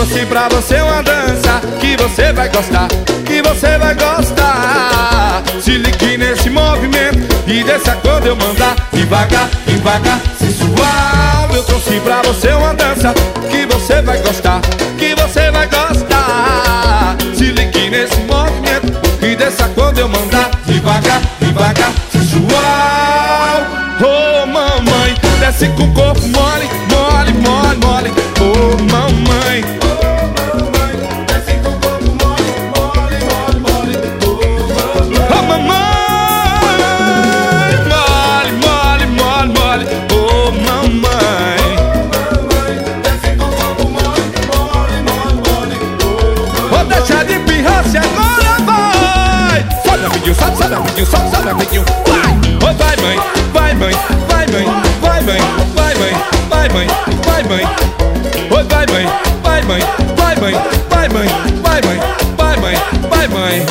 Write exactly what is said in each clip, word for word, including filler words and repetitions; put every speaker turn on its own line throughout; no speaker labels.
trouxe pra você uma dança que você vai gostar, que você vai gostar. Se ligue nesse movimento e desça quando eu mandar. Devagar, devagar, sensual. Eu trouxe pra você uma dança que você vai gostar, que você vai gostar. Se ligue nesse movimento e desça quando eu mandar. Devagar, devagar, sensual. Oh mamãe, desce com o corpo mole, mole, mole, mole. Oh mamãe, oh mamãe, desce com o corpo mole, mole, mole, mole. Oh mamãe, mole, mole, mole, mole. Oh mamãe, desce com o corpo mole, mole, mole, mole. Oh, deixa de pirraça, agora vai. Sobe rapidinho, sobe, sobe rapidinho, sobe, sobe rapidinho. Vai, oh vai mãe, vai mãe, vai mãe, vai mãe, vai mãe, vai mãe, vai mãe. Oi, vai mãe, vai mãe, vai mãe, vai mãe, vai mãe, vai mãe, vai mãe.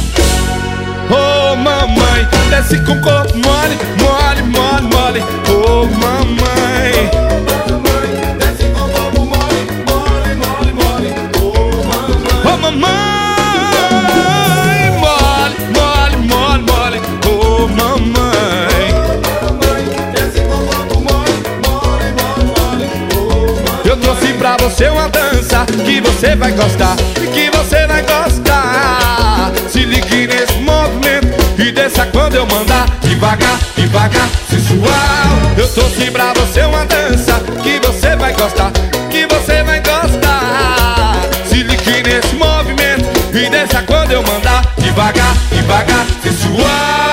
Oh mamãe, desce com o corpo mole, mole, mole, mole. Oh mamãe, desce com o corpo mole, mole, mole, mole. Oh mamãe, mole, mole, mole, mole. Oh mamãe, desce com o corpo mole, mole, mole, mole. Eu trouxe pra você uma dança que você vai gostar, que você vai gostar. Se ligue nesse movimento e desça quando eu mandar. Devagar, devagar, sensual. Eu trouxe pra você uma dança que você vai gostar, que você vai gostar. Se ligue nesse movimento e desça quando eu mandar. Devagar, devagar, sensual.